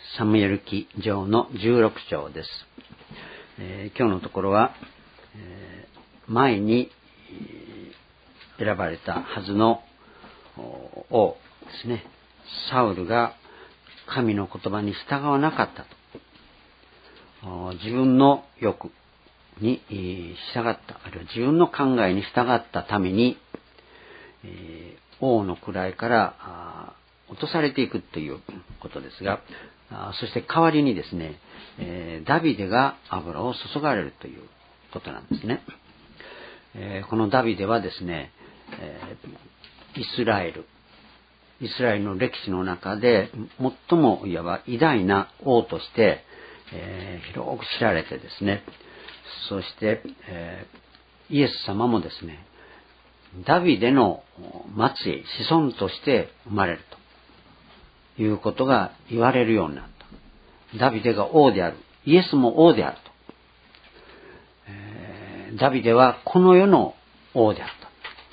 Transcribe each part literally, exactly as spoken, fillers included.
サムエル記上のじゅうろく章です。えー、今日のところは、えー、前に選ばれたはずの王ですね、サウルが神の言葉に従わなかったと、自分の欲に従った、あるいは自分の考えに従ったために、えー、王の位から落とされていくということですが、そして代わりにですね、えー、ダビデが油を注がれるということなんですね。えー、このダビデはですね、えー、イスラエルイスラエルの歴史の中で最もいわば偉大な王として、えー、広く知られてですね、そして、えー、イエス様もですね、ダビデの末裔子孫として生まれるということが言われるようになった。ダビデが王である、イエスも王であると、えー、ダビデはこの世の王であった。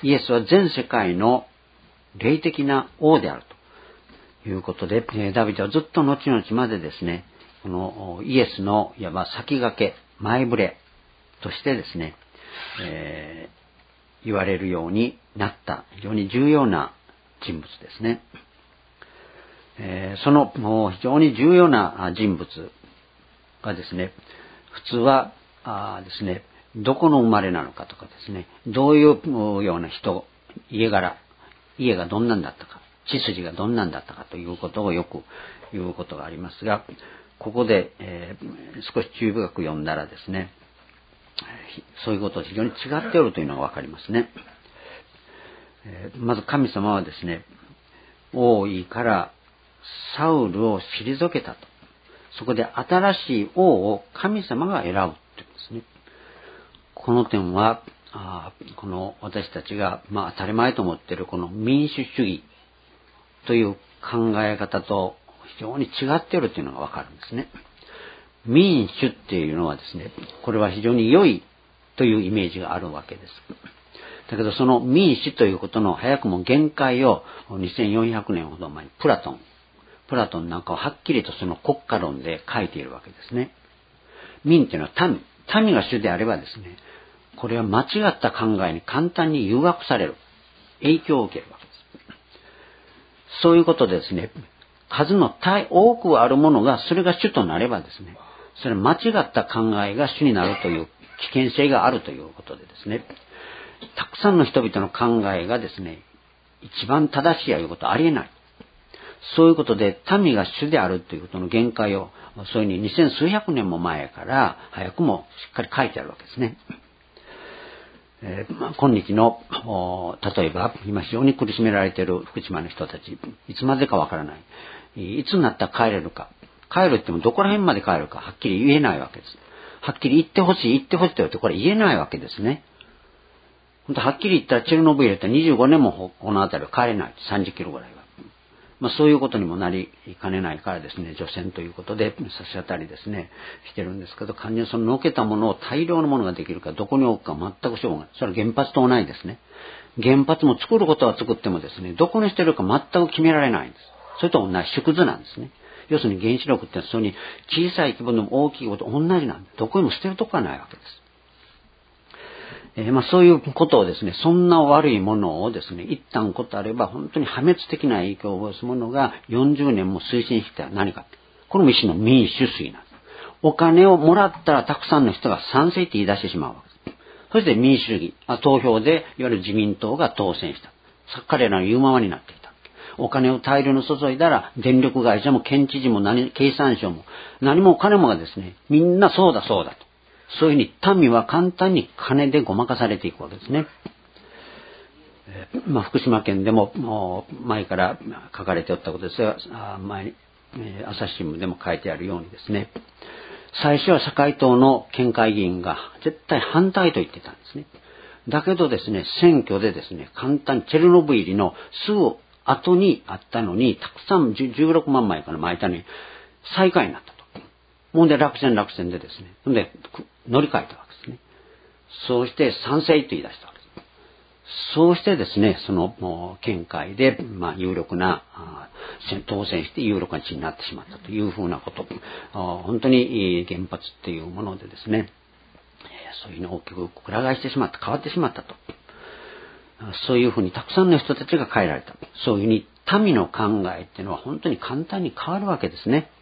イエスは全世界の霊的な王であるということで、ダビデはずっと後々までですね、このイエスのいわば先駆け、前触れとしてですね、えー、言われるようになった非常に重要な人物ですね。えー、その非常に重要な人物がですね、普通はあですね、どこの生まれなのかとかですね、どういうような人、家柄、家がどんなんだったか、血筋がどんなんだったかということをよく言うことがありますが、ここで、えー、少し注意深く読んだらですね、そういうことを非常に違っておるというのがわかりますね。えー、まず神様はですね、王位からサウルを退けたと。そこで新しい王を神様が選ぶというんですね。この点はあこの私たちが、まあ、当たり前と思っているこの民主主義という考え方と非常に違っているというのがわかるんですね。民主っていうのはですね、これは非常に良いというイメージがあるわけです。だけどその民主ということの早くも限界をにせんよんひゃくねんほど前にプラトン、プラトンなんかははっきりとその国家論で書いているわけですね。民っていうのは民、民が主であればですね、これは間違った考えに簡単に誘惑される、影響を受けるわけです。そういうことでですね、数の多くあるものがそれが主となればですね、それは間違った考えが主になるという危険性があるということでですね、たくさんの人々の考えがですね、一番正しいということはありえない。そういうことで民が主であるということの限界を、そういうふうににせん数百年も前から早くもしっかり書いてあるわけですね。えーまあ、今日の例えば今非常に苦しめられている福島の人たち、いつまでかわからない、いつになったら帰れるか、帰るって言ってもどこら辺まで帰るかはっきり言えないわけです。はっきり言ってほしい言ってほしいと言ってこれ言えないわけですね。本当はっきり言ったらチェルノブイリってにじゅうごねんもこの辺りは帰れない、さんじゅっキロぐらいは、まあ、そういうことにもなりかねないからですね、除染ということで差し当たりですねしてるんですけど、仮にそののけたものを大量のものができるかどこに置くか全くしょうがない。それは原発と同じですね。原発も作ることは作ってもですね、どこに捨てるか全く決められないんです。それと同じ縮図なんですね。要するに原子力ってそれに小さい規模でも大きい規模と同じなんです。どこにも捨てるとこがないわけです。えー、まあそういうことをですね、そんな悪いものをですね、一旦ことあれば本当に破滅的な影響を及ぼすものがよんじゅうねんも推進しては何か。これも一種の民主主義なんです。お金をもらったらたくさんの人が賛成って言い出してしまうわけです。そして民主主義、投票でいわゆる自民党が当選した。彼らの言うままになっていた。お金を大量に注いだら電力会社も県知事も何経産省も何もお金もがですね、みんなそうだそうだと。そういうふうに民は簡単に金でごまかされていくわけですね。えーまあ、福島県でももう前から書かれておったことですが、前に、えー、朝日新聞でも書いてあるようにですね、最初は社会党の県会議員が絶対反対と言ってたんですね。だけどですね、選挙でですね、簡単にチェルノブイリのすぐ後にあったのに、たくさんじゅうろくまんまいから巻いたのに最下位になったと。もんで落選落選でですね、ほんで乗り換えたわけですね。そうして賛成と言い出したわけです。そうしてですね、その県会で、まあ、有力な当選して有力な地になってしまったというふうなこと。本当に原発っていうものでですね、そういうのを大きく裏返してしまった、変わってしまったと。そういうふうにたくさんの人たちが変えられた。そういうふうに民の考えっていうのは本当に簡単に変わるわけですね。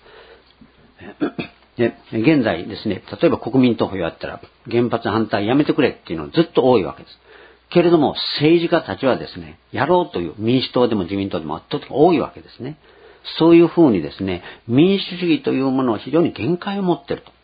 で、現在ですね、例えば国民投票やったら原発反対やめてくれっていうのはずっと多いわけです。けれども政治家たちはですね、やろうという民主党でも自民党でも圧倒的に多いわけですね。そういうふうにですね、民主主義というものは非常に限界を持っていると。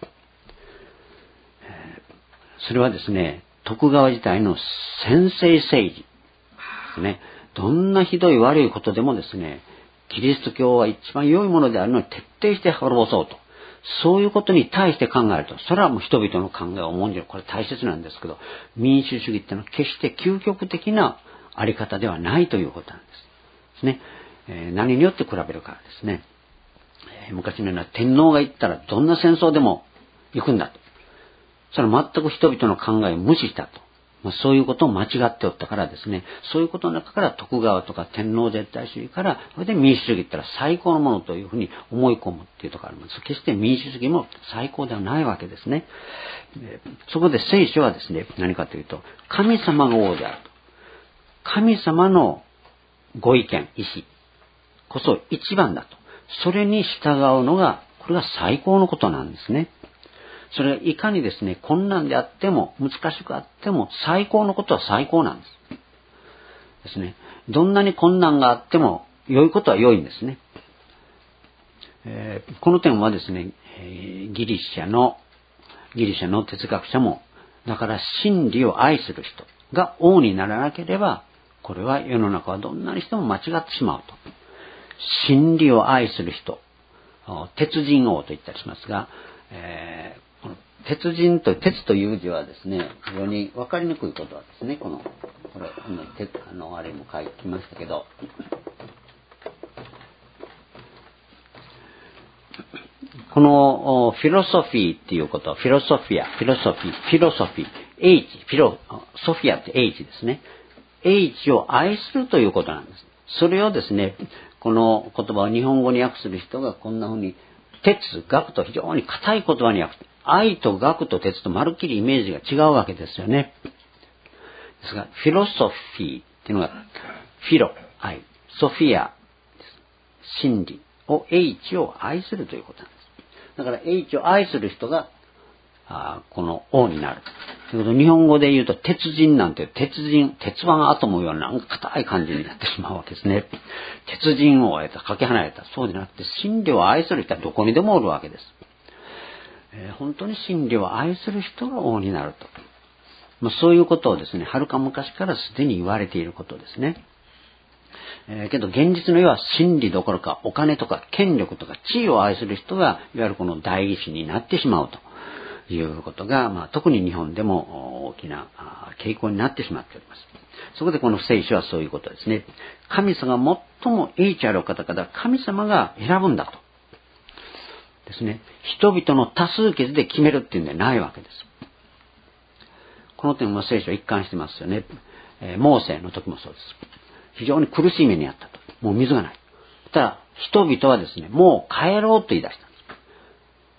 それはですね、徳川時代の専制政治ですね。どんなひどい悪いことでもですね、キリスト教は一番良いものであるのに徹底して滅ぼそうと。そういうことに対して考えると、それはもう人々の考えを重んじる。これ大切なんですけど、民主主義っていうのは決して究極的なあり方ではないということなんです。ですね。えー、何によって比べるかですね。えー、昔のような天皇が言ったらどんな戦争でも行くんだと。それは全く人々の考えを無視したと。まあ、そういうことを間違っておったからですね、そういうことの中から徳川とか天皇絶対主義から、それで民主主義って言ったら最高のものというふうに思い込むっていうところがあります。決して民主主義も最高ではないわけですね。そこで聖書はですね、何かというと、神様が王であると。神様のご意見、意思こそ一番だと。それに従うのが、これが最高のことなんですね。それがいかにですね、困難であっても、難しくあっても、最高のことは最高なんです。ですね。どんなに困難があっても、良いことは良いんですね。えー、この点はですね、えー、ギリシャの、ギリシャの哲学者も、だから真理を愛する人が王にならなければ、これは世の中はどんなにしても間違ってしまうと。真理を愛する人、鉄人王と言ったりしますが、えーこの鉄人と、鉄という字はですね、非常に分かりにくいことはですね、この、これ、あの、鉄、あの、あれも書いてきましたけど、この、フィロソフィーっていうことは、フィロソフィア、フィロソフィー、フィロソフィー、H、フィロ、ソフィアって H ですね。H を愛するということなんです。それをですね、この言葉を日本語に訳する人がこんな風に、鉄、学と非常に硬い言葉に訳す。愛と学と鉄とまるっきりイメージが違うわけですよね。ですが、フィロソフィーっていうのが、フィロ、愛、ソフィア、真理を H を愛するということなんです。だから H を愛する人が、あこの王になる。ということ日本語で言うと、鉄人なんて、鉄人、鉄腕アトムようななんか硬い感じになってしまうわけですね。鉄人王へとかけ離れた。そうでなくて、真理を愛する人はどこにでもおるわけです。えー、本当に真理を愛する人が王になると。まあ、そういうことをですね、はるか昔からすでに言われていることですね。えー、けど現実の世は真理どころかお金とか権力とか地位を愛する人がいわゆるこの代議士になってしまうということが、まあ、特に日本でも大きな傾向になってしまっております。そこでこの聖書はそういうことですね。神様が最も英知ある方々、神様が選ぶんだと。ですね。人々の多数決で決めるっていうんではないわけです。この点は聖書は一貫してますよね。えー、モーセの時もそうです。非常に苦しい目にあったと。もう水がない。ただ、人々はですね、もう帰ろうと言い出したんです。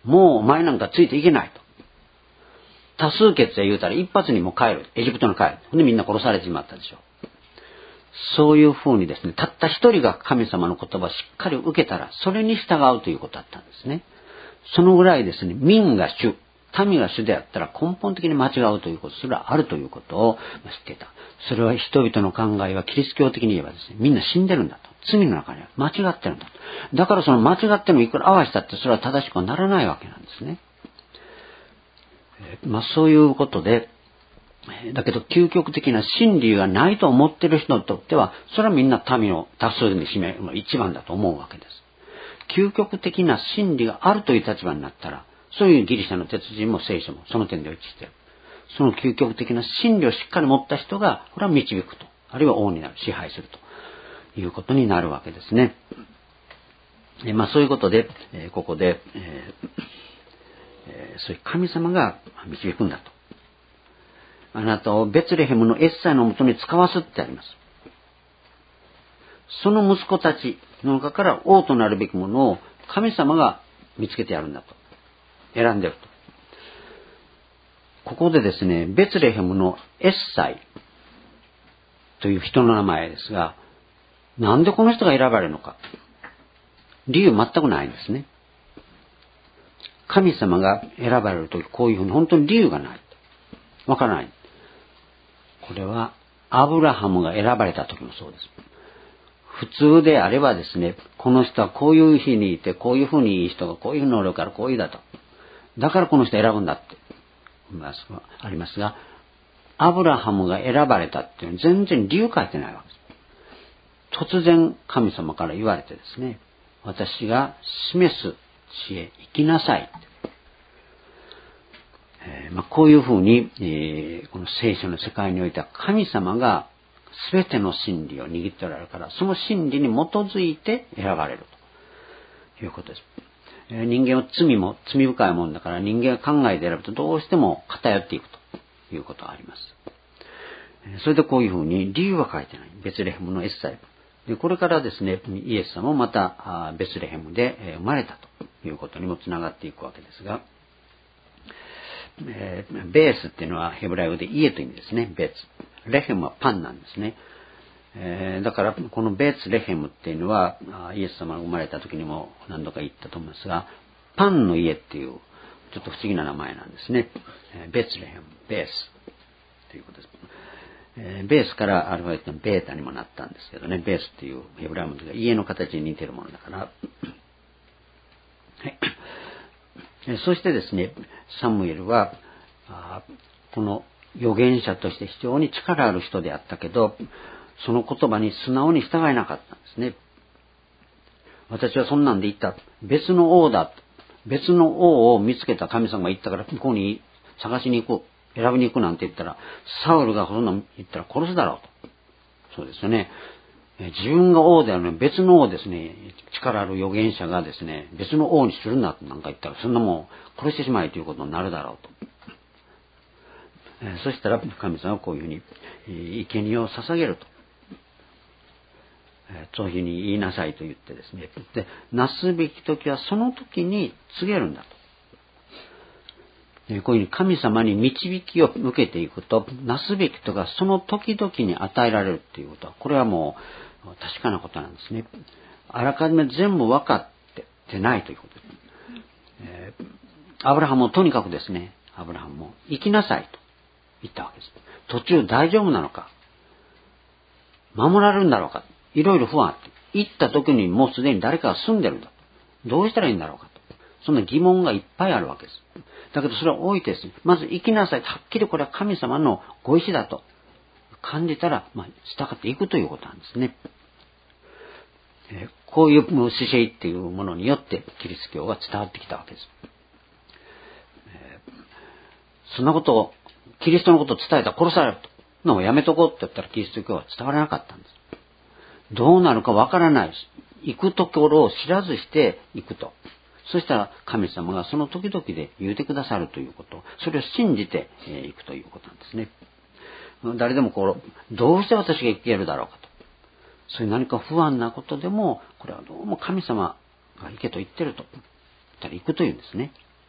もうお前なんかついていけないと。多数決で言うたら一発にもう帰る。エジプトに帰る。ほんでみんな殺されてしまったでしょう。そういうふうにですね、たった一人が神様の言葉をしっかり受けたら、それに従うということだったんですね。そのぐらいですね、民が主、民が主であったら根本的に間違うということ、それはあるということを知っていた。それは人々の考えはキリスト教的に言えばですね、みんな死んでるんだと。罪の中には間違ってるんだと。だからその間違ってもいくら合わせたってそれは正しくはならないわけなんですね。えー、まあそういうことで、だけど究極的な真理がないと思っている人にとっては、それはみんな民を多数に占めるのが一番だと思うわけです。究極的な真理があるという立場になったら、そういうギリシャの鉄人も聖書もその点で一致している。その究極的な真理をしっかり持った人が、これは導くと。あるいは王になる、支配するということになるわけですね。えまあそういうことで、えー、ここで、えーえー、そういう神様が導くんだと。あなたをベツレヘムのエッサイのもとに使わすってあります。その息子たち、 その中から王となるべきものを神様が見つけてやるんだと。選んでると。ここでですね、ベツレヘムのエッサイという人の名前ですが、なんでこの人が選ばれるのか。理由全くないんですね。神様が選ばれるとき、こういうふうに本当に理由がない。わからない。これはアブラハムが選ばれたときもそうです。普通であればですね、この人はこういう日にいて、こういうふうにいい人がこういう能力からこういうだと。だからこの人選ぶんだってありますが、アブラハムが選ばれたっていうのは全然理由書いてないわけです。突然神様から言われてですね、私が示す地へ行きなさい。えーまあ、こういうふうに、えー、この聖書の世界においては神様が全ての真理を握っておられるから、その真理に基づいて選ばれるということです。えー、人間は罪も罪深いもんだから、人間が考えて選ぶとどうしても偏っていくということがあります。えー、それでこういうふうに理由は書いてない。ベツレヘムのエッサイ。で、これからですね、イエス様もまたベツレヘムで生まれたということにもつながっていくわけですが、えー、ベースっていうのはヘブライ語で家という意味ですね。ベツ。レヘムはパンなんですね。えー、だからこのベツレヘムっていうのはイエス様が生まれた時にも何度か言ったと思いますが、パンの家っていうちょっと不思議な名前なんですね。ベツレヘム、ベースということです。えー、ベースからアルファベットのベータにもなったんですけどね、ベースっていうヘブライ文字が家の形に似てるものだから、はい、そしてですね、サムエルはこの預言者として非常に力ある人であったけど、その言葉に素直に従えなかったんですね。私はそんなんで言った。別の王だ。別の王を見つけた神様が言ったから、ここに探しに行く。選びに行くなんて言ったら、サウルがそんな言ったら殺すだろうと。そうですよね。自分が王であるのに別の王ですね、力ある預言者がですね、別の王にするなってなんか言ったら、そんなもん殺してしまえということになるだろうと。そしたら神様はこういうふうに、生贄を捧げると。そういうふうに言いなさいと言ってですね。で、なすべき時はその時に告げるんだと。こういうふうに神様に導きを受けていくと、なすべきとかその時々に与えられるっていうことは、これはもう確かなことなんですね。あらかじめ全部分かっててないということです。えー、アブラハムもとにかくですね、アブラハムも行きなさいと言ったわけです。途中大丈夫なのか、守られるんだろうか、いろいろ不安あって、行った時にもうすでに誰かが住んでるんだ。どうしたらいいんだろうかと。そんな疑問がいっぱいあるわけです。だけどそれは置いてですね、まず行きなさい。はっきりこれは神様のご意志だと感じたら、まあ、従っていくということなんですね。えー、こういう姿勢っていうものによってキリスト教が伝わってきたわけです。えー、そんなことを、キリストのことを伝えたら殺されると。のをやめとこうって言ったらキリスト教は伝わらなかったんです。どうなるかわからないし、行くところを知らずして行くと。そしたら神様がその時々で言うてくださるということ、それを信じていくということなんですね。誰でもこう、どうして私が行けるだろうかと。そういう何か不安なことでも、これはどうも神様が行けと言ってると。言ったら行くというんですね。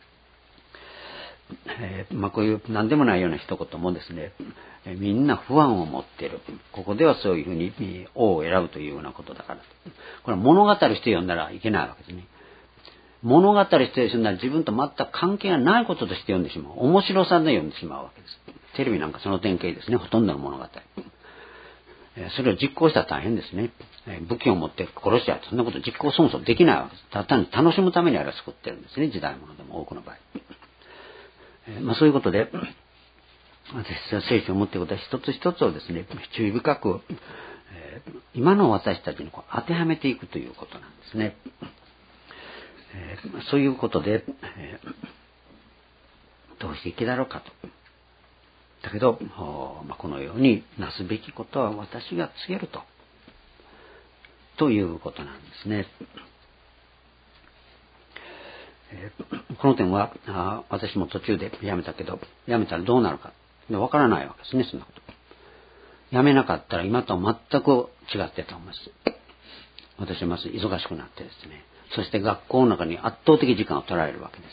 えー、まあこういう何でもないような一言もですね、えー、みんな不安を持っている。ここではそういうふうに王を選ぶというようなことだから。これは物語して読んだらいけないわけですね。物語して読んだら自分と全く関係がないこととして読んでしまう。面白さで読んでしまうわけです。テレビなんかその典型ですね。ほとんどの物語。えー、それを実行したら大変ですね。えー、武器を持って殺し合う。そんなこと実行そもそもできないわけです。ただ単に楽しむためにあれは作ってるんですね。時代物でも多くの場合。まあ、そういうことで、私は聖書を持っていることは一つ一つをですね、注意深く、えー、今の私たちにこう当てはめていくということなんですね。えー、そういうことで、えー、どうしていけだろうかと。だけど、まあ、このようになすべきことは私が告げると。ということなんですね。えー、この点はあ私も途中でやめたけど、やめたらどうなるかわからないわけですね。そんなことやめなかったら今とは全く違ってたと思います。 私はまず忙しくなってですね、そして学校の中に圧倒的時間を取られるわけです。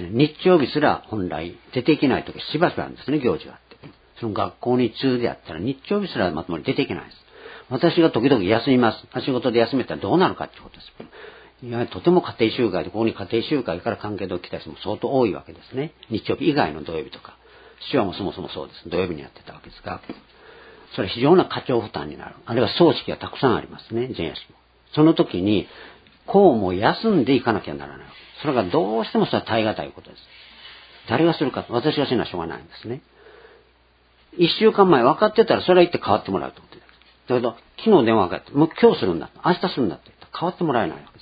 日曜日すら本来出ていけないときしばしばあるんですね、行事があって。その学校に中であったら日曜日すらまともに出ていけないです。私が時々休みます。仕事で休めたらどうなるかってことです。いや、とても家庭集会で、ここに家庭集会から関係で来た人も相当多いわけですね。日曜日以外の土曜日とか。父はもそもそもそうです。土曜日にやってたわけですが、それは非常な過剰負担になる。あるいは葬式がたくさんありますね、前夜式も。その時に、こうも休んでいかなきゃならない。それがどうしてもそれは耐え難いことです。誰がするか、私がするのはしょうがないんですね。一週間前分かってたらそれは言って変わってもらうと思ってる。だけど、昨日電話がかかって、もう今日するんだ、明日するんだって言ったら変わってもらえないわけです。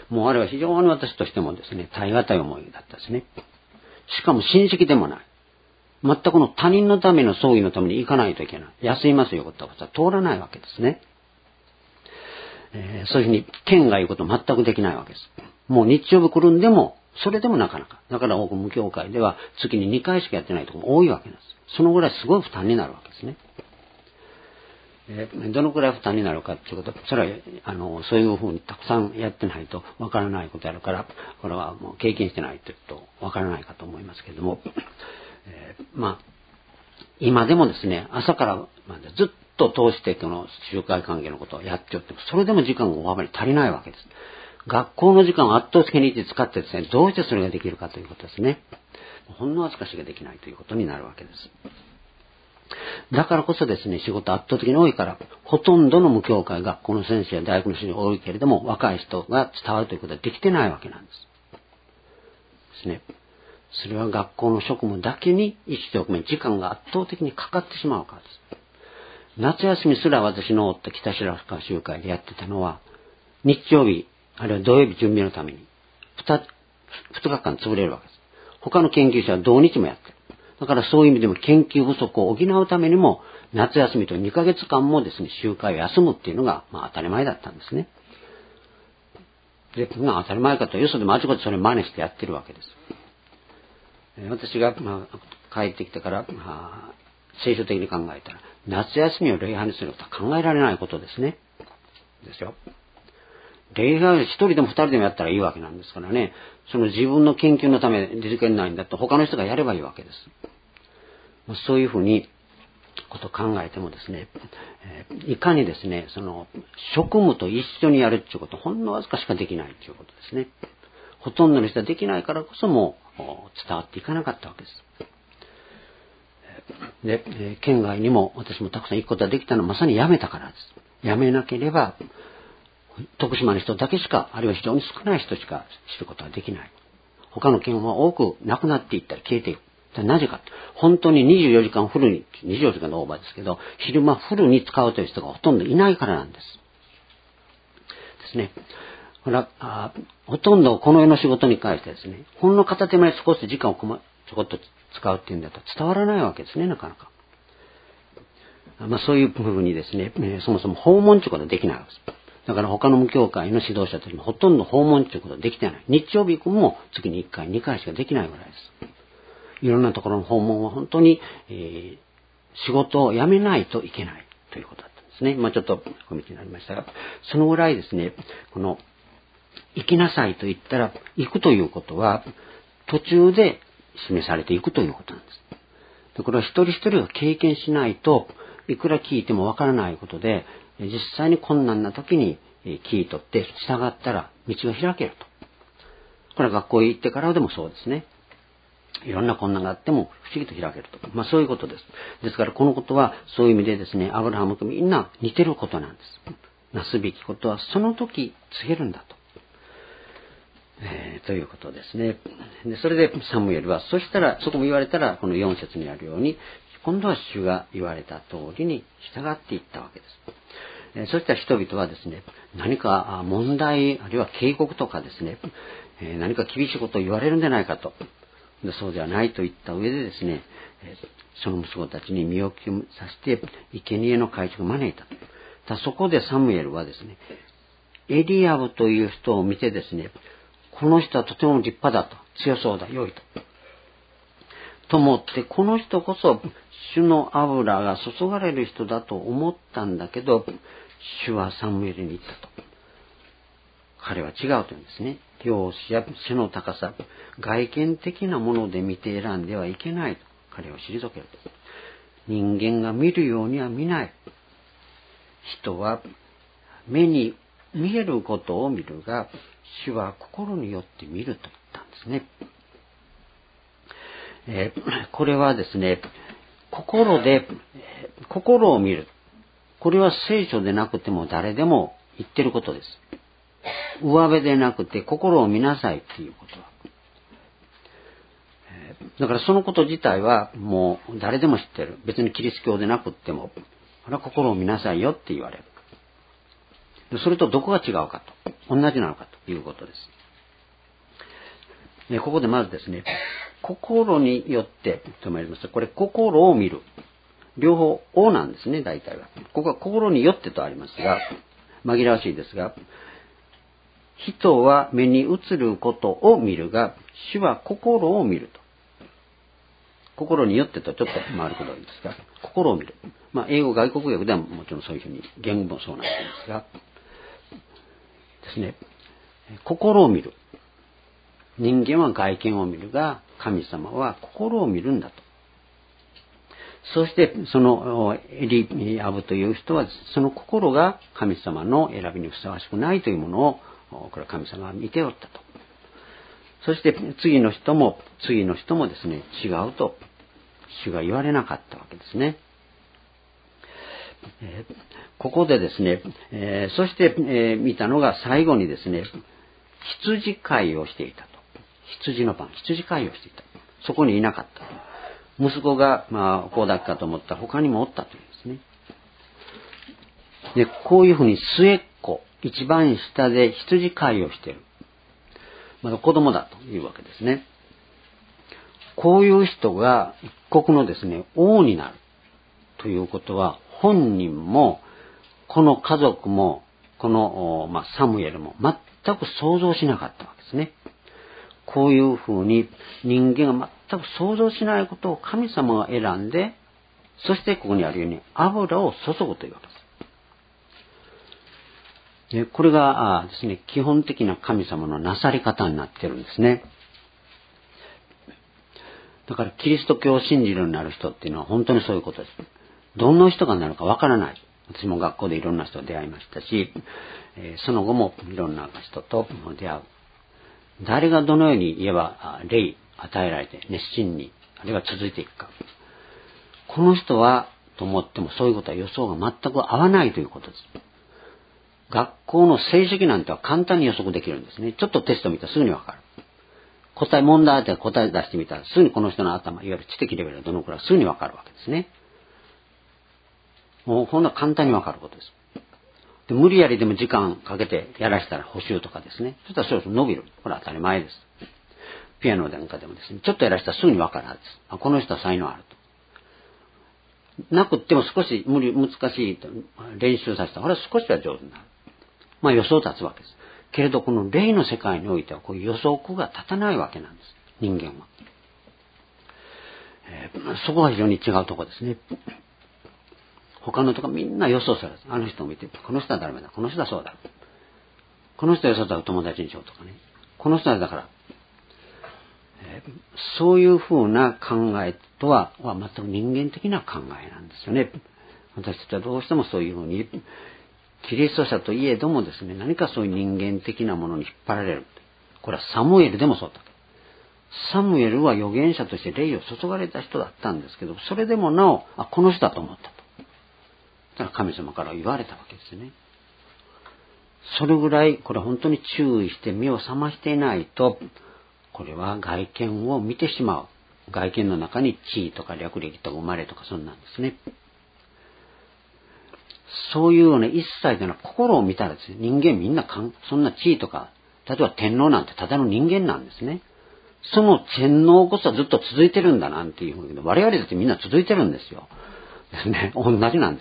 もうあれは非常に私としてもですね、耐え難い思いだったですね。しかも親戚でもない。全くの他人のための葬儀のために行かないといけない。休みますということは通らないわけですね。えー、そういうふうに県が言うこと全くできないわけです。もう日曜日来るんでも、それでもなかなか。だから多く無教会では月ににかいしかやってないところも多いわけです。そのぐらいすごい負担になるわけですね。えー、どのくらい負担になるかということ、それはあのそういうふうにたくさんやってないとわからないことあるから、これはもう経験してないというとわからないかと思いますけれども、えー、まあ今でもですね、朝からまでずっと通してこの集会関係のことをやっておっても、それでも時間が大幅に足りないわけです。学校の時間を圧倒的に使ってですね、どうしてそれができるかということですね。ほんのわずかしができないということになるわけです。だからこそですね、仕事圧倒的に多いから、ほとんどの無教会学校の先生や大学の人に多いけれども、若い人が伝わるということはできてないわけなんです。ですね。それは学校の職務だけに生きておくめに時間が圧倒的にかかってしまうからです。夏休みすら私の夫北白川集会でやってたのは、日曜日、あるいは土曜日準備のために、二日間潰れるわけです。他の研究者は同日もやってる。だからそういう意味でも研究不足を補うためにも、夏休みとにかげつかんもですね、集会を休むっていうのが、まあ当たり前だったんですね。で、まあ当たり前かと、よそでもあちこちそれ真似してやってるわけです。私が、まあ、帰ってきてから、まあ、聖書的に考えたら、夏休みを礼拝にすることは考えられないことですね。ですよ。礼拝を一人でも二人でもやったらいいわけなんですからね。その自分の研究のためで出てけないんだと他の人がやればいいわけです。そういうふうにことを考えてもですね、いかにですね、その職務と一緒にやるっていうこと、ほんのわずかしかできないということですね。ほとんどの人はできないからこそもう伝わっていかなかったわけです。で、県外にも私もたくさん行くことができたのはまさに辞めたからです。辞めなければ、徳島の人だけしか、あるいは非常に少ない人しか知ることはできない。他の県は多くなくなっていったり消えていく。なぜか。本当ににじゅうよじかんフルに、にじゅうよじかんのオーバーですけど、昼間フルに使うという人がほとんどいないからなんです。ですね。ほら、あほとんどこの世の仕事に関してですね、ほんの片手間に少し時間をこまちょこっと使うっていうんだと伝わらないわけですね、なかなか。まあそういうふうにですね、そもそも訪問ということはできないわけです。だから他の無教会の指導者たちもほとんど訪問ということはできてない。日曜日も月にいっかい、にかいしかできないぐらいです。いろんなところの訪問は本当に、えー、仕事を辞めないといけないということだったんですね。まあちょっと小道になりましたが、そのぐらいですね、この行きなさいと言ったら行くということは途中で示されていくということなんです。でこれは一人一人が経験しないといくら聞いてもわからないことで、実際に困難な時に聞いとって従ったら道が開けると。これは学校へ行ってからでもそうですね。いろんな困難があっても不思議と開けると。まあそういうことです。ですからこのことはそういう意味でですね、アブラハムとみんな似てることなんです。なすべきことはその時告げるんだと。えー、ということですね。でそれでサムエルは、そしたら、そこも言われたら、このよん節にあるように、今度は主が言われた通りに従っていったわけです。えー、そしたら人々はですね、何か問題、あるいは警告とかですね、えー、何か厳しいことを言われるんじゃないかと。でそうではないと言った上でですね、えー、その息子たちに身を清めさせて、生贄の会長が招いた。ただそこでサムエルはですね、エリアブという人を見てですね、この人はとても立派だと、強そうだ、良いと。と思って、この人こそ主の油が注がれる人だと思ったんだけど、 主はサムエルに言ったと。彼は違うと言うんですね。容姿や背の高さ、外見的なもので見て選んではいけないと。彼を退けると。人間が見るようには見ない。人は目に見えることを見るが、主は心によって見ると言ったんですね。えー、これはですね、心で、心を見る。これは聖書でなくても誰でも言ってることです。上辺でなくて心を見なさいっていうことは。だからそのこと自体はもう誰でも知ってる。別にキリスト教でなくっても、これは心を見なさいよって言われる。それとどこが違うかと。同じなのかということです。ここでまずですね、心によってとも言います。これ心を見る。両方「お」なんですね、大体は。ここは心によってとありますが、紛らわしいですが、人は目に映ることを見るが、主は心を見ると。心によってとちょっと丸くどいですが、心を見る。まあ、英語外国訳ではもちろんそういうふうに、言語もそうなんですが、ですね、心を見る。人間は外見を見るが、神様は心を見るんだと。そして、そのエリアブという人は、その心が神様の選びにふさわしくないというものを、これは神様が見ておったと。そして次の人も、次の人もですね、違うと、主が言われなかったわけですね。えー、ここでですね、えー、そして、えー、見たのが最後にですね、羊飼いをしていたと。羊の番、羊飼いをしていた。そこにいなかった。息子が、まあ、こうだったと思った他にもおったというんですね。で、こういうふうに末っ子、一番下で羊飼いをしている。まだ子供だというわけですね。こういう人が一国のですね、王になるということは、本人も、この家族も、この、まあ、サムエルも全く想像しなかったわけですね。こういうふうに人間が全く想像しないことを神様が選んで、そしてここにあるように油を注ぐというわけです。でこれがですね、基本的な神様のなさり方になっているんですね。だからキリスト教を信じるようになる人っていうのは本当にそういうことです。どんな人がなるかわからない。私も学校でいろんな人と出会いましたし、その後もいろんな人と出会う。誰がどのように言えば霊与えられて熱心に、あるいは続いていくか。この人はと思ってもそういうことは予想が全く合わないということです。学校の成績なんては簡単に予測できるんですね。ちょっとテスト見たらすぐにわかる。答え、問題で答え出してみたらすぐにこの人の頭、いわゆる知的レベルがどのくらいすぐにわかるわけですね。もうこんな簡単にわかることです。で無理やりでも時間かけてやらしたら補習とかですね。そしたらそろそろ伸びる。これは当たり前です。ピアノなんかでもですね、ちょっとやらしたらすぐにわかるはずです。あ、この人は才能あると。なくっても少し無理、難しいと練習させたら、これは少しは上手になる。まあ予想立つわけです。けれどこの霊の世界においてはこういう予測が立たないわけなんです。人間は。えー、そこは非常に違うところですね。他のとこみんな予想する。あの人を見て、この人は誰だ、この人はそうだ。この人は予想だ、友達にしようとかね。この人はだから、えー、そういうふうな考えとは、は全く人間的な考えなんですよね。私たちはどうしてもそういうふうに、キリスト者といえどもですね、何かそういう人間的なものに引っ張られる。これはサムエルでもそうだ。サムエルは預言者として霊を注がれた人だったんですけど、それでもなお、あ、この人だと思ったと。だから神様から言われたわけですね。それぐらい、これ本当に注意して目を覚ましていないと、これは外見を見てしまう。外見の中に地位とか略歴とか生まれとかそんなんですね。そういうような一切というのは心を見たらですね、人間みんなかんそんな地位とか、例えば天皇なんてただの人間なんですね。その天皇こそずっと続いてるんだなんていうふうに、我々だってみんな続いてるんですよ。ですね、同じなんです。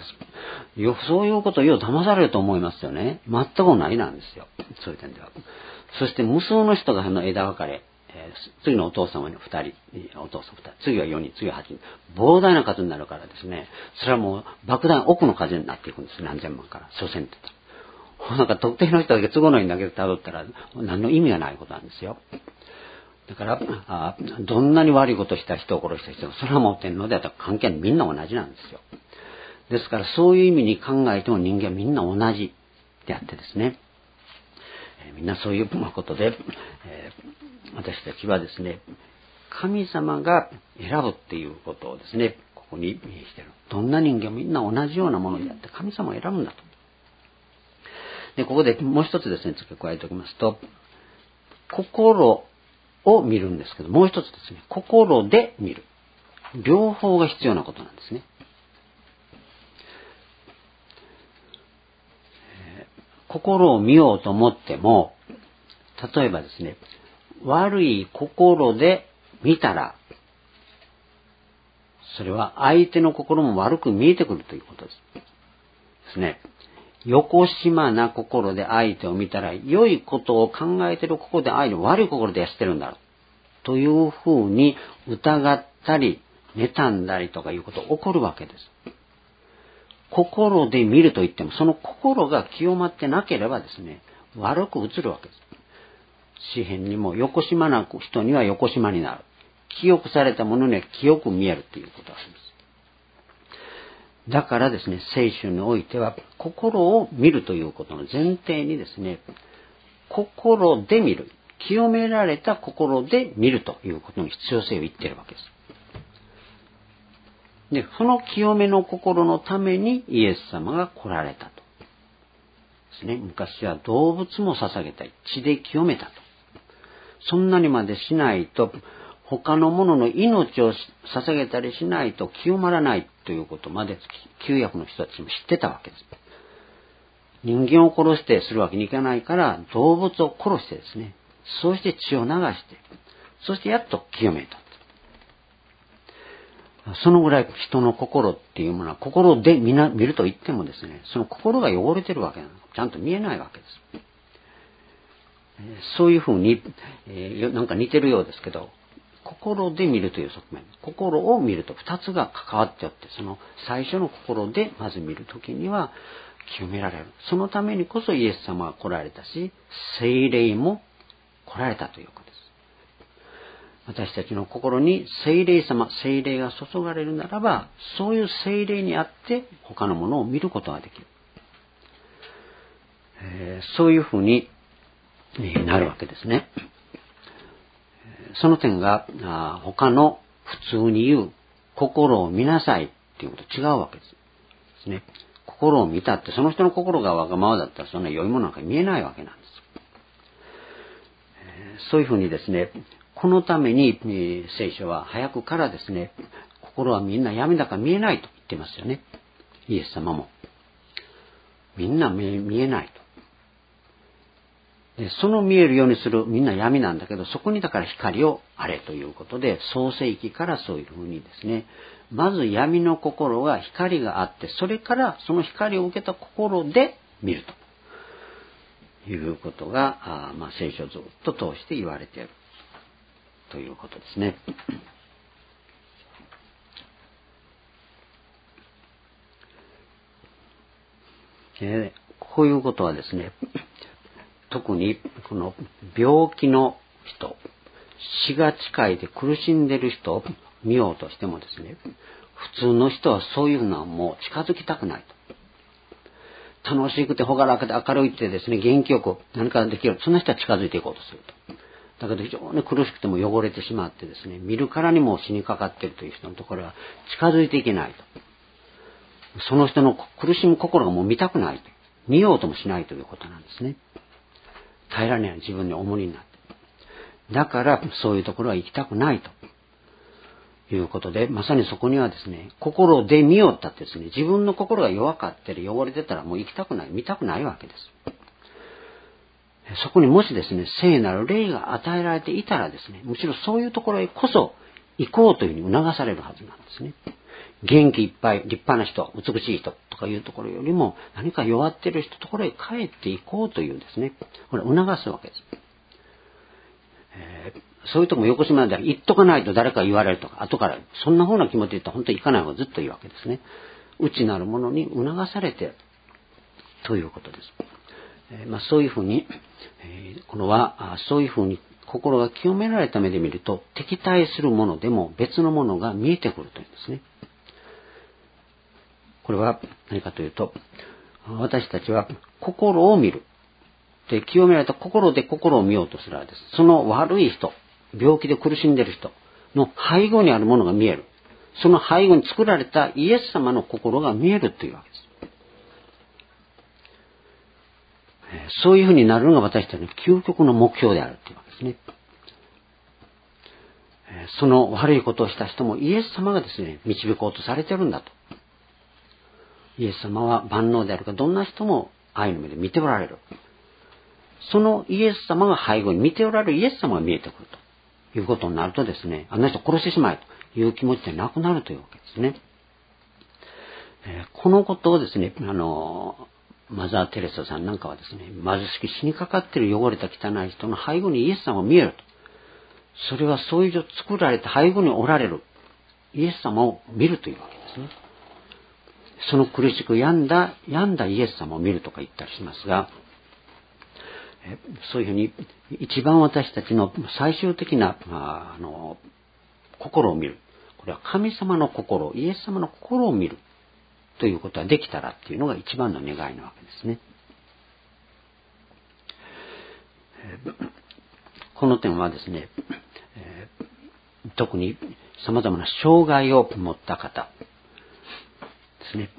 よそういうことをよう騙されると思いますよね。全く同じなんですよ。そういう点では。そして無数の人があの枝分かれえー、次のお父さんはね、二人、お父さん二人、次は四人、次は八人、膨大な数になるからですね、それはもう莫大億の数になっていくんです。何千万から、諸千って言ったら。なんか特定の人だけ都合のいいんだけど辿ったら、何の意味がないことなんですよ。だから、あどんなに悪いことした人を殺した人が、それは持ってんので、関係はみんな同じなんですよ。ですから、そういう意味に考えても人間はみんな同じであってですね、えー、みんなそういうことで、えー、私たちはですね、神様が選ぶっていうことをですね、ここにしてる。どんな人間もみんな同じようなものであって、神様を選ぶんだと。で、ここでもう一つですね、付け加えておきますと、心を見るんですけど、もう一つですね、心で見る。両方が必要なことなんですね。えー、心を見ようと思っても、例えばですね、悪い心で見たら、それは相手の心も悪く見えてくるということです。ですね。よこしまな心で相手を見たら、良いことを考えている心で相手を悪い心でやってるんだろう。というふうに疑ったり、妬んだりとかいうことが起こるわけです。心で見ると言っても、その心が清まってなければですね、悪く映るわけです。詩篇にも、よこしまな人にはよこしまになる。清くされたものには清く見えるということがあります。だからですね、聖書においては、心を見るということの前提にですね、心で見る。清められた心で見るということの必要性を言っているわけです。で、その清めの心のためにイエス様が来られたと。ですね、昔は動物も捧げたり、血で清めたと。そんなにまでしないと、他のものの命を捧げたりしないと清まらないということまで旧約の人たちも知ってたわけです。人間を殺してするわけにいかないから動物を殺してですね、そうして血を流して、そしてやっと清めた。そのぐらい人の心っていうものは心で見な、見ると言ってもですね、その心が汚れてるわけなの。ちゃんと見えないわけです。そういうふうに、えー、なんか似てるようですけど、心で見るという側面、心を見ると二つが関わっておって、その最初の心でまず見るときには清められる。そのためにこそイエス様が来られたし、聖霊も来られたということです。私たちの心に聖霊様、聖霊が注がれるならば、そういう聖霊にあって他のものを見ることができる。えー、そういうふうになるわけですね。その点が他の普通に言う心を見なさいっていうことと違うわけですね。心を見たってその人の心がわがままだったらそんな良いものなんか見えないわけなんです。そういうふうにですね、このために聖書は早くからですね、心はみんな闇だから見えないと言ってますよね。イエス様もみんな見えないと。でその見えるようにするみんな闇なんだけど、そこにだから光をあれということで、創世記からそういうふうにですね、まず闇の心が光があって、それからその光を受けた心で見るということが、あまあ、聖書をずっと通して言われているということですね。えー、こういうことはですね、特にこの病気の人、死が近いで苦しんでいる人を見ようとしてもですね、普通の人はそういうのはもう近づきたくないと。楽しくて朗らかで明るいってですね、元気よく何かできる、そんな人は近づいていこうとすると。だけど非常に苦しくても汚れてしまってですね、見るからにも死にかかっているという人のところは近づいていけないと。その人の苦しむ心がもう見たくないと。見ようともしないということなんですね。耐えられない自分に重荷になって。だからそういうところは行きたくないということで、まさにそこにはですね、心で見ようったってですね、自分の心が弱かったり汚れてたらもう行きたくない、見たくないわけです。そこにもしですね、聖なる霊が与えられていたらですね、むしろそういうところへこそ行こうというふうに促されるはずなんですね。元気いっぱい、立派な人、美しい人とかいうところよりも、何か弱っている人のところへ帰っていこうというですね、これを促すわけです。えそういうとこも横島で言っとかないと誰か言われるとか、後から、そんな風な気持ちで言ったら本当に行かない方がずっといいわけですね。内なるものに促されて、ということです。えーまあ、そういうふうに、えー、このは、そういうふうに心が清められた目で見ると、敵対するものでも別のものが見えてくるというんですね。これは何かというと、私たちは心を見る。で、清められた心で心を見ようとするわけです。その悪い人、病気で苦しんでいる人の背後にあるものが見える。その背後に作られたイエス様の心が見えるというわけです。そういうふうになるのが私たちの究極の目標であるというわけですね。その悪いことをした人もイエス様がですね、導こうとされてるんだと。イエス様は万能であるか、どんな人も愛の目で見ておられる。そのイエス様が背後に見ておられるイエス様が見えてくるということになるとですね、あの人殺してしまえという気持ちでなくなるというわけですね。えー、このことをですね、あのマザー・テレサさんなんかはですね、貧しく死にかかっている汚れた汚い人の背後にイエス様が見えると。それはそういう作られた背後におられるイエス様を見るというわけですね。その苦しく病んだ、病んだイエス様を見るとか言ったりしますが、そういうふうに一番私たちの最終的なあの心を見る。これは神様の心、イエス様の心を見るということができたらっていうのが一番の願いなわけですね。この点はですね、特に様々な障害を持った方ですね。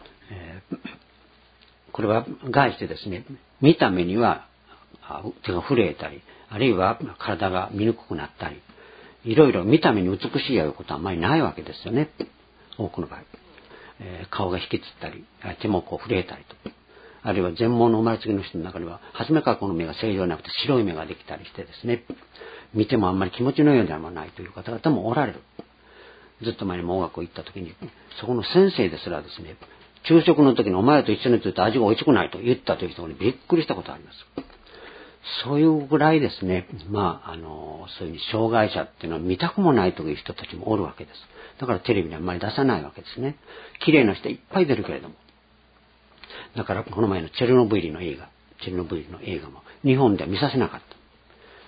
これは概してですね、見た目には手が震えたり、あるいは体が見にくくなったり、いろいろ見た目に美しいということはあまりないわけですよね。多くの場合。えー、顔が引きつったり、手もこう震えたりと。あるいは全盲の生まれつきの人の中には、初めからこの目が正常でなくて白い目ができたりしてですね、見てもあんまり気持ちのようではないという方々もおられる。ずっと前に盲学校行った時に、そこの先生ですらですね、昼食の時にお前と一緒について味が美味しくないと言ったという人にびっくりしたことがあります。そういうぐらいですね、まあ、あの、そういうふうに障害者っていうのは見たくもないという人たちもおるわけです。だからテレビにあんまり出さないわけですね。綺麗な人いっぱい出るけれども。だからこの前のチェルノブイリの映画、チェルノブイリの映画も日本では見させなかった。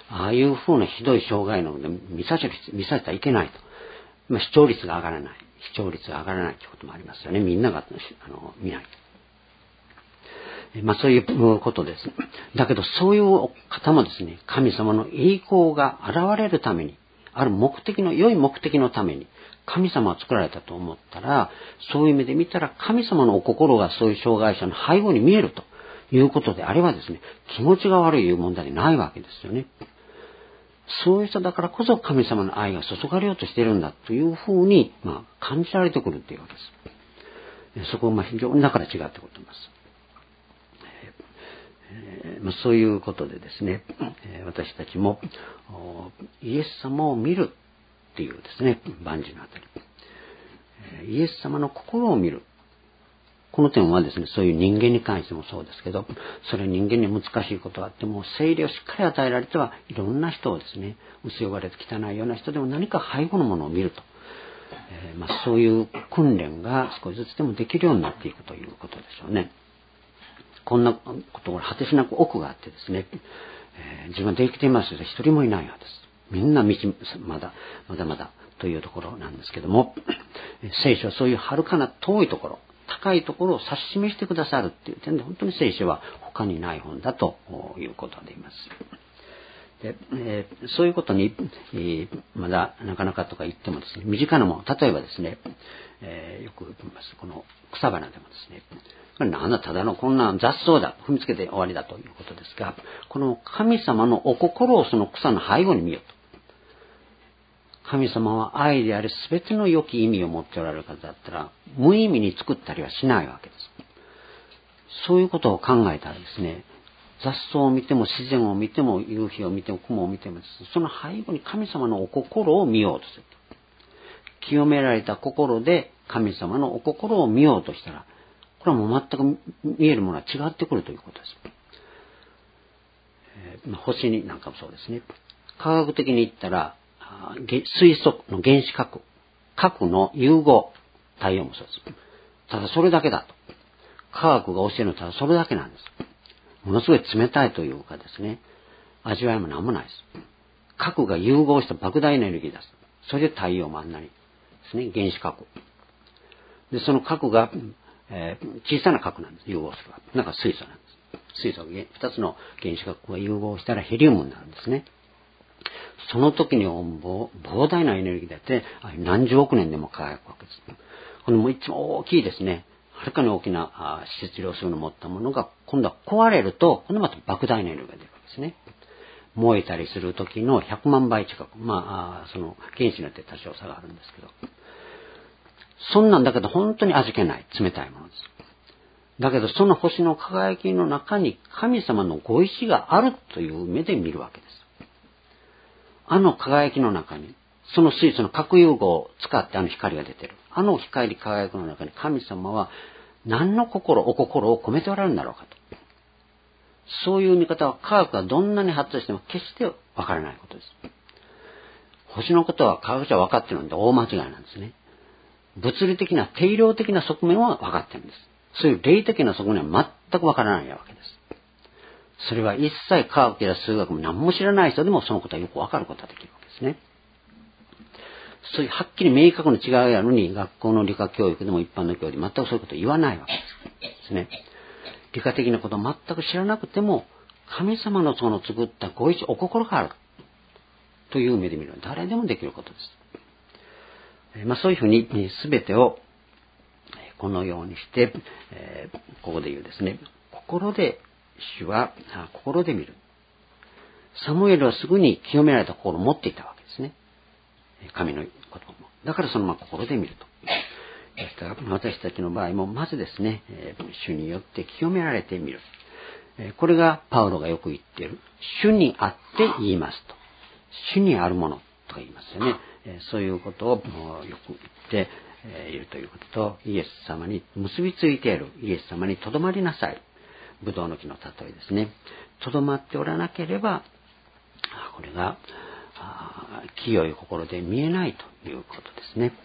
ああいうふうなひどい障害ので見させる、見させたらいけないと。まあ、視聴率が上がらない。視聴率が上がらないということもありますよね。みんながあの見ない。まあそういうことです。だけどそういう方もですね、神様の栄光が現れるために、ある目的の、良い目的のために、神様を作られたと思ったら、そういう意味で見たら神様のお心がそういう障害者の背後に見えるということであればですね、気持ちが悪いという問題でないわけですよね。そういう人だからこそ神様の愛が注がれようとしているんだというふうに、まあ、感じられてくるというわけです。そこが非常にだから違ってくると思います。えー、そういうことでですね、私たちもイエス様を見るっていうですね、万事のあたり、イエス様の心を見る。この点はですね、そういう人間に関してもそうですけど、それ人間に難しいことがあっても、聖霊をしっかり与えられてはいろんな人をですね、薄汚れて汚いような人でも何か背後のものを見ると、えーまあ、そういう訓練が少しずつでもできるようになっていくということでしょうね。こんなことが果てしなく奥があってですね、えー、自分はできていますけど一人もいないわけです。みんな道まだまだまだというところなんですけども、聖書はそういう遥かな遠いところ、高いところを指し示してくださるっていう点で、本当に聖書は他にない本だということでいます。で、えー、そういうことに、えー、まだなかなかとか言ってもですね、身近なもの、例えばですね、えー、よく言います、この草花でもですね、これなんだただのこんな雑草だ、踏みつけて終わりだということですが、この神様のお心をその草の背後に見ようと。神様は愛であり全ての良き意味を持っておられる方だったら、無意味に作ったりはしないわけです。そういうことを考えたらですね、雑草を見ても自然を見ても夕日を見ても雲を見てもです、ね、その背後に神様のお心を見ようとすると。清められた心で神様のお心を見ようとしたら、これはもう全く見えるものは違ってくるということです。えー、星になんかもそうですね。 科学的に言ったら、水素の原子核、核の融合、太陽もそうです。ただそれだけだと。科学が教えるのはただそれだけなんです。ものすごい冷たいというかですね、味わいもなんもないです。核が融合した莫大なエネルギーです。それで太陽もあんなにですね、原子核。で、その核が、えー、小さな核なんです。融合する。なんか水素なんです。水素が二つの原子核が融合したらヘリウムになるんですね。その時に膨大なエネルギーであって何十億年でも輝くわけです。このもう一番大きいですね、はるかに大きな質量数の持ったものが今度は壊れると、今度また莫大なエネルギーが出るわけですね。燃えたりする時のひゃくまんばい近く、まあ、その原子によって多少差があるんですけど、そんなんだけど本当に味気ない冷たいものです。だけどその星の輝きの中に神様のご意志があるという目で見るわけです。あの輝きの中に、その水素の核融合を使ってあの光が出てる。あの光り輝くの中に神様は何の心、お心を込めておられるんだろうかと。そういう見方は科学がどんなに発達しても決してわからないことです。星のことは科学者は分かっているので大間違いなんですね。物理的な定量的な側面は分かっているんです。そういう霊的な側面は全く分からないわけです。それは一切科学や数学も何も知らない人でもそのことはよく分かることができるわけですね。そういうはっきり明確な違いがあるのに、学校の理科教育でも一般の教育で全くそういうことを言わないわけですね。理科的なことを全く知らなくても、神様のその作ったご意志、お心があるという目で見るのは誰でもできることです。まあ、そういうふうに全てをこのようにして、えー、ここで言うですね、心で主は心で見る。サムエルはすぐに清められた心を持っていたわけですね。神の言葉も。だからそのまま心で見ると。私たちの場合もまずですね、主によって清められてみる。これがパウロがよく言っている。主にあって言いますと。主にあるものとか言いますよね。そういうことをよく言っているということと、イエス様に結びついている。イエス様にとどまりなさい。ブドウの木の例えですね。とどまっておらなければ、これが清い心で見えないということですね。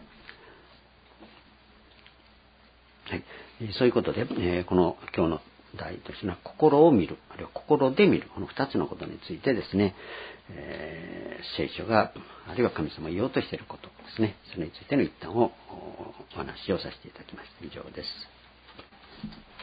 はい、そういうことで、えー、この今日の題としては心を見る、あるいは心で見る、この二つのことについてですね、えー、聖書があるいは神様が言おうとしていることですね、それについての一端をお話をさせていただきました。以上です。